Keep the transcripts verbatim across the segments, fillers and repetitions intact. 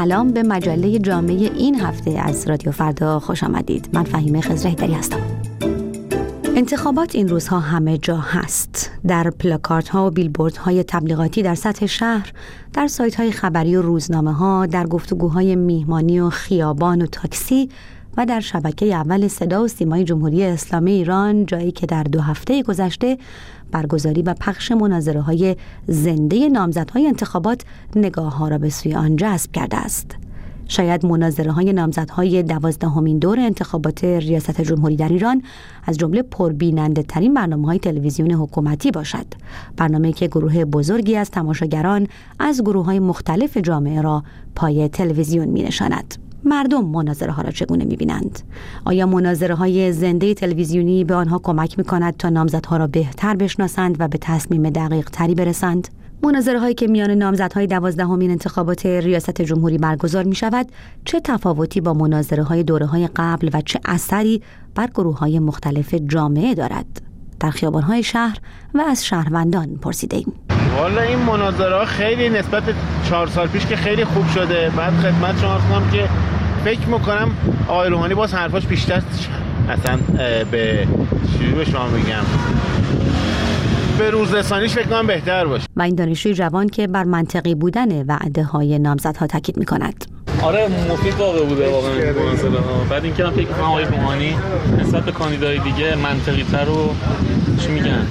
سلام به مجله جامعه این هفته از رادیو فردا خوش آمدید. من فهیمه خضرهیدری هستم. انتخابات این روزها همه جا هست. در پلاکارت ها و بیلبورد های تبلیغاتی در سطح شهر، در سایت های خبری و روزنامه ها، در گفتگوهای میهمانی و خیابان و تاکسی و در شبکه اول صدا و سیمای جمهوری اسلامی ایران، جایی که در دو هفته گذشته برگزاری و پخش مناظره های زنده نامزدهای انتخابات نگاه ها را به سوی آن جذب کرده است. شاید مناظره های نامزدهای دوازدهمین دور انتخابات ریاست جمهوری در ایران از جمله پربیننده ترین برنامه های تلویزیون حکومتی باشد. برنامه‌ای که گروه بزرگی از تماشاگران از گروه های مختلف جامعه را پای تلویزیون می نشاند. مردم مناظره ها را چگونه می بینند؟ آیا مناظره های زنده تلویزیونی به آنها کمک می کند تا نامزدها را بهتر بشناسند و به تصمیم دقیق تری برسند؟ مناظره هایی که میان نامزدهای دوازدهمین انتخابات ریاست جمهوری برگزار می شود چه تفاوتی با مناظره های دوره های قبل و چه اثری بر گروه های مختلف جامعه دارد؟ در خیابان های شهر و از شهروندان پرسیده ایم. والا این مناظره ها خیلی نسبت چهار سال پیش که خیلی خوب شده. بعد خدمت شما عرض کنم که فکر میکنم آقای روحانی باز حرفاش بیشتر اصلا به چیزی به شما میگم به روزرسانیش فکر کنم بهتر باشه. و این دانشجوی جوان که بر منطقی بودن وعده های نامزدها تاکید میکند. آره مفید واقع بوده واقعا مناظره ها. بعد اینکه من فکر میکنم آقای روحانی نسبت به کاندیدای دیگه منطقی تر و چی میگن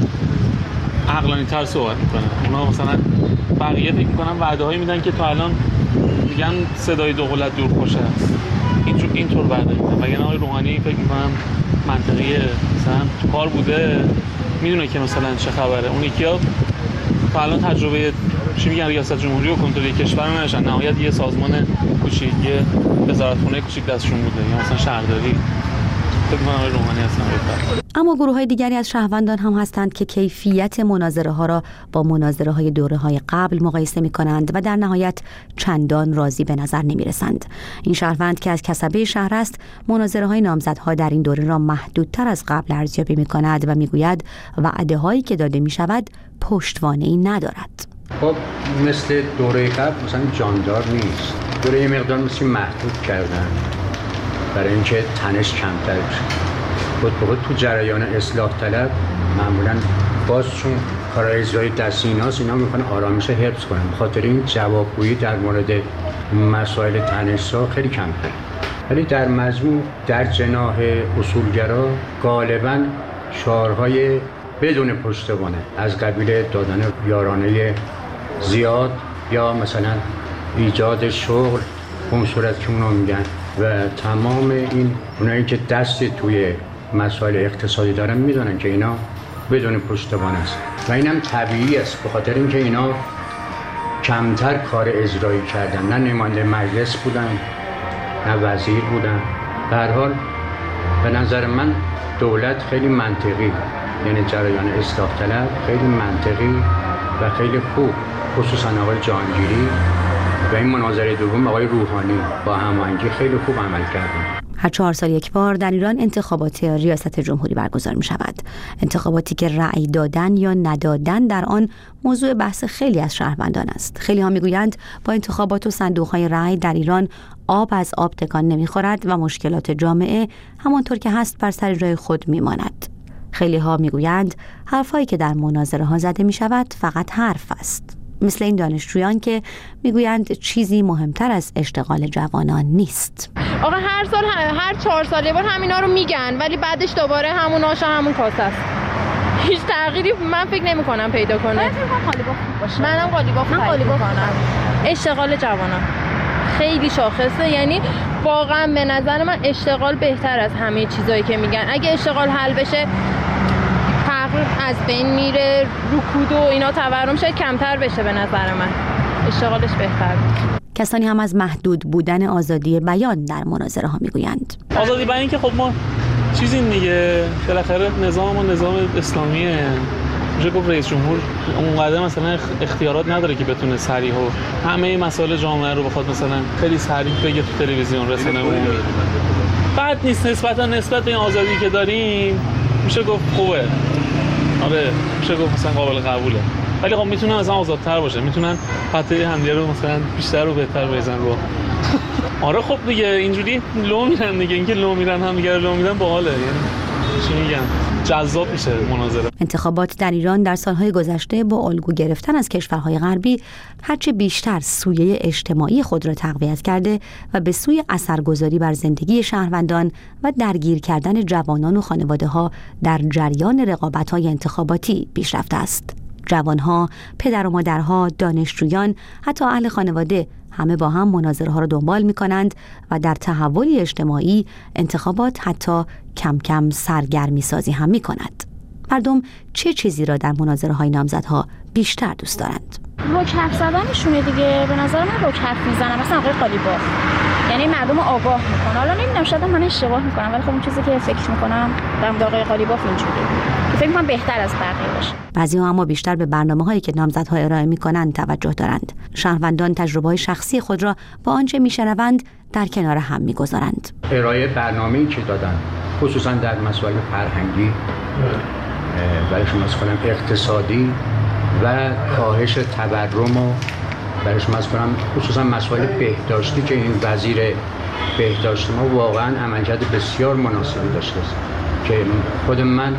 عقلانی تر صحبت میکنه. اونا مثلا بقیه فکر میکنم وعده هایی میدن که تا الان میگن صدای دوقلت دور خوشه است. اینجور اینطور وعده میدن. وگرنه آقای روحانی فکر میکنم منطقیه، مثلا تو کار بوده، میدونه که مثلا چه خبره. اون یکی‌ها تا الان تجربه چی میگن ریاست جمهوری و کنترل کشور نداشتن. نهایت یه سازمان کوچیک، یه وزارتخونه کوچیک دستشون بوده، یا مثلا شهرداری. فکر کنم آقای روحانی اصلا بهتره. اما گروه‌های دیگری از شهروندان هم هستند که کیفیت مناظره ها را با مناظره های دوره های قبل مقایسه می کنند و در نهایت چندان راضی به نظر نمی رسند. این شهروند که از کسبه شهر است، مناظره های نامزدها در این دوره را محدودتر از قبل ارزیابی می کند و می گوید وعده هایی که داده می شود پشتوانه‌ای ندارد. خب مثل دوره قبل مثلا جاندار نیست. دوره یه مقدار مثل محدود کردن برای اینکه تنش کمتر بشه. خود به خود تو جریان اصلاح طلب معمولا باز چون کارهای اجرایی دست ایناست، اینا میخوان آرامش حفظ کنن. بخاطر این جوابگویی در مورد مسائل تنش‌ها خیلی کمتر. ولی در مجموع در جناح اصولگرا غالبا شعارهای بدون پشتوانه از قبیل دادن یارانه زیاد یا مثلا ایجاد شغل به اون صورت که اونا میگن و تمام این اونایی که دستی توی مسائل اقتصادی دارن میدونن که اینا بدون پشتوانه است و اینم طبیعی است به خاطر اینکه اینا کمتر کار اجرایی کردن، نه نماینده مجلس بودن نه وزیر بودن. به هر حال به نظر من دولت خیلی منطقی، یعنی جریان اصلاح طلب خیلی منطقی و خیلی خوب، خصوصا آقای جهانگیری و این مناظره دوم آقای روحانی با هماهنگی خیلی خوب عمل کردن. هر چهار سال یک بار در ایران انتخابات ریاست جمهوری برگزار می شود. انتخاباتی که رأی دادن یا ندادن در آن موضوع بحث خیلی از شهروندان است. خیلی ها می گویند با انتخابات و صندوق های رأی در ایران آب از آب تکان نمی خورد و مشکلات جامعه همانطور که هست بر سر جای خود می ماند. خیلی ها می گویند حرفایی که در مناظره ها زده می شود فقط حرف است. مثل این دانشجویان که میگویند چیزی مهمتر از اشتغال جوانان نیست. آقا هر سال هر چهار سال یه بار همینا رو میگن ولی بعدش دوباره همون آش همون کاسه است. هیچ تغییری من فکر نمی‌کنم پیدا کنه. من فکر کنم قالیباف خوب باشه. منم قالیباف من قالیباف کنم. اشتغال جوانان خیلی شاخصه، یعنی واقعا به نظر من اشتغال بهتر از همه چیزایی که میگن. اگه اشتغال حل بشه از بین میره، رکود و اینا تورم شاید کمتر بشه. به نظر من اشتغالش بهتر بود. کسانی هم از محدود بودن آزادی بیان در مناظره ها میگویند. آزادی بیان که خب ما چیزی دیگه بالاخره نظام ما نظام اسلامیه. میشه گفت رئیس جمهور اونقدر مثلا اختیارات نداره که بتونه صریح و همه مسائل جامعه رو بخواد مثلا خیلی صریح بگه تو تلویزیون رسانه عمومی. بعد نیست نسبتا نسبت به این آزادی که داریم میشه گفت خوبه. آره میشه گفت مثلا قابل قبوله. ولی خب میتونن مثلا آزادتر باشه، میتونن پته همدیگه رو مثلا بیشتر و بهتر بزنن رو. آره خب دیگه اینجوری لو میرن دیگه، اینکه لو میرن هم دیگه رو لو میرن باحاله، یعنی چی میگم جذاب میشه مناظره. انتخابات در ایران در سالهای گذشته با الگو گرفتن از کشورهای غربی هرچه بیشتر سویه اجتماعی خود را تقویت کرده و به سوی اثرگذاری بر زندگی شهروندان و درگیر کردن جوانان و خانواده‌ها در جریان رقابت‌های انتخاباتی پیش رفته است. جوانها، پدر و مادرها، دانشجویان، حتی اهل خانواده همه با هم مناظره ها را دنبال می کنند و در تحولی اجتماعی انتخابات حتی کم کم سرگرمی سازی هم می کند. مردم چه چیزی را در مناظره های نامزدها بیشتر دوست دارند؟ روک حرف زدنشونه دیگه. به نظر من روک حرف میزنن، مثلا آقای قالیباف، یعنی مردم آگاه میکنه. حالا نمیدونم شاید من اشتباه میکنم، ولی خب اون چیزی که فکر میکنم در مورد آقای قالیباف اینجوریه که فکر میکنم بهتر از بقیه باشه. بعضی‌ها اما بیشتر به برنامه‌هایی که نامزدها ارائه میکنند توجه دارند. شهروندان تجربه‌های شخصی خود را با آنچه میشنوند در کنار هم میگذارند. ارائه برنامه‌ای که دادن خصوصا در مسائل فرهنگی برای شما مثلا اقتصادی و کاهش تورم و برای شما مثلا خصوصا مسائل بهداشتی که این وزیر بهداشت ما واقعا عملکرد بسیار مناسبی داشته است که خود من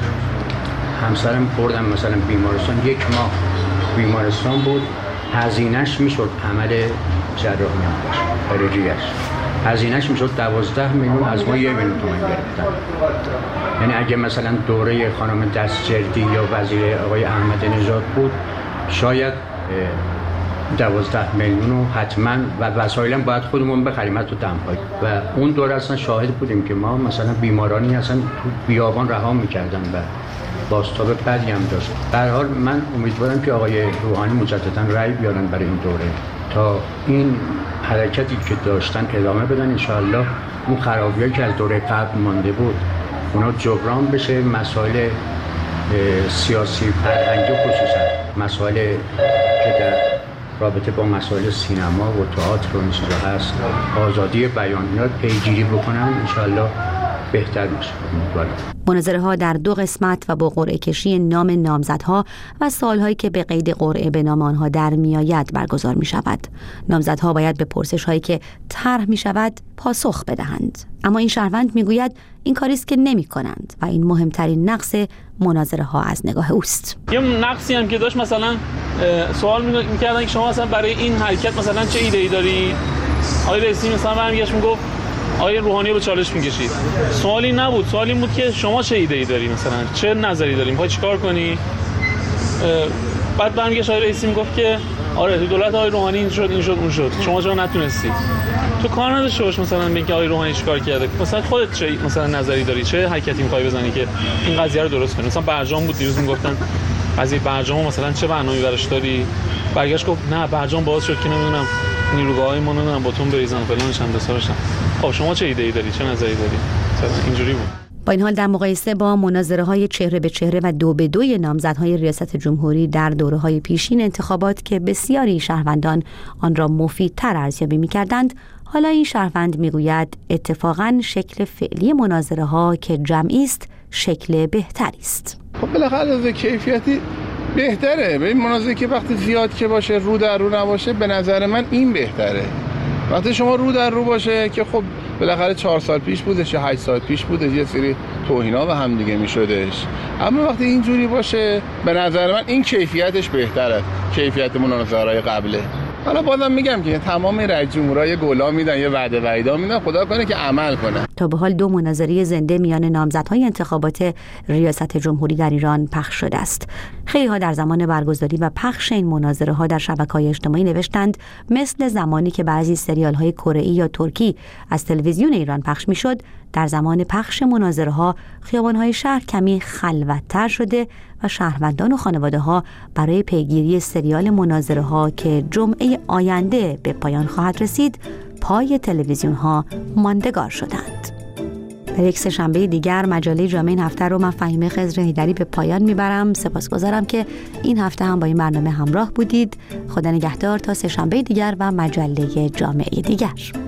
همسرم بردم مثلا بیمارستان، یک ماه بیمارستان بود، هزینه‌اش میشد عمل جراحی میانش برای ریه‌اش هزینه‌اش میشد دوازده میلیون، از ما یک میلیون تومان گرفتن. یعنی اگه مثلا دوره خانم دستجردی یا وزیر آقای احمد نژاد بود شاید دوازده میلیون رو حتما و وسایلم باید خودمون بخریم حتی دمپایی. و اون دوره اصلا شاهد بودیم که ما مثلا بیمارانی اصلا تو بیابان رها میکردن و بازتاب بدی هم داشت. در حال من امیدوارم که آقای روحانی مجددا رأی بیارن برای این دوره تا این حرکتی که داشتن ادامه بدن. انشاءالله اون خرابی‌هایی که از دوره قبل مانده بود اونا جبران بشه. مسائل سیاسی فرهنگی خصوصا مسائل که در رابطه با مسائل سینما و تئاتر و این چیزا هست، آزادی بیان، اینا پیگیری بکنن انشاءالله بهتر میشه. مناظره ها در دو قسمت و با قرعه کشی نام نامزدها و سالهایی که به قید قرعه به نام آنها در میآید برگزار می شود. نامزدها باید به پرسش هایی که طرح می شود پاسخ بدهند. اما این شهروند می گوید این کاری است که نمی کنند و این مهمترین نقص مناظره ها از نگاه اوست. یه نقصی هم که داشت مثلا سوال می کردن که شما مثلا برای این حرکت مثلا چه ایده ای داری؟ آقای رئیسی مثلا برمیگشت میگفت آقای روحانی رو به چالش می‌کشید. سوالی نبود، سوالی این بود که شما چه ایده‌ای داری، مثلا چه نظری داری، می‌خوای چیکار کنی؟ بعد برمیگشت آقای رئیسی میگفت که آره تو دولت آقای روحانی این شد این شد اون شد، شما چرا نتونستی؟ تو کار نداشته باش مثلا ببین که آقای روحانی چیکار کرده، مثلا خودت چه مثلا نظری داری، چه حرکتی می‌خوای بزنی که این قضیه رو درست کنی؟ مثلا برجام بود دیروز میگفتن قضیه برجام مثلا چه برنامه‌ای براش داری؟ برگشت گفت نه برجام باعث شد که نمیدونم نیروگاه‌های ما نمیدونم باتون بریزن فلانش هم دسارشن. خب شما چه ایده‌ای داری، چه نظری داری؟ مثلا اینجوری بود. با این حال در مقایسه با مناظره‌های چهره به چهره و دو به دوی نامزدهای ریاست جمهوری در دوره‌های پیشین انتخابات که بسیاری شهروندان آن را مفیدتر ارزیابی می‌کردند، حالا این شهروند می‌گوید اتفاقاً شکل فعلی مناظره‌ها که جمعی است شکل بهتری است. خب بالاخره از کیفیتی بهتره. به این مناظره که وقتی زیاد که باشه رو در رو نباشه به نظر من این بهتره. وقتی شما رو در رو باشه که خب بالاخره چهار سال پیش بودش یا هشت سال پیش بودش یه سری توهینا به هم دیگه میشدش، اما وقتی اینجوری باشه به نظر من این کیفیتش بهتره کیفیت مناظره‌های قبله. حالا بازم میگم که تمام رئیس جمهورای گلا میدن یه وعده وعیدا میدن، خدا کنه که عمل کنه. تا به حال دو مناظره زنده میان نامزدهای انتخابات ریاست جمهوری در ایران پخش شده است. خیلی ها در زمان برگزاری و پخش این مناظره ها در شبکه‌های اجتماعی نوشتند مثل زمانی که بعضی سریال های کره‌ای یا ترکی از تلویزیون ایران پخش میشد، در زمان پخش مناظره ها خیابان های شهر کمی خلوت‌تر شده و شهروندان و خانواده ها برای پیگیری سریال مناظره ها که جمعه آینده به پایان خواهد رسید پای تلویزیون ها ماندگار شدند. در یک سه‌شنبه دیگر مجله جامعه این هفته رو من فهیمه خضر هیدری به پایان میبرم. سپاسگزارم که این هفته هم با این برنامه همراه بودید. خدا نگهدار تا سه‌شنبه دیگر و مجله جامعه دیگر.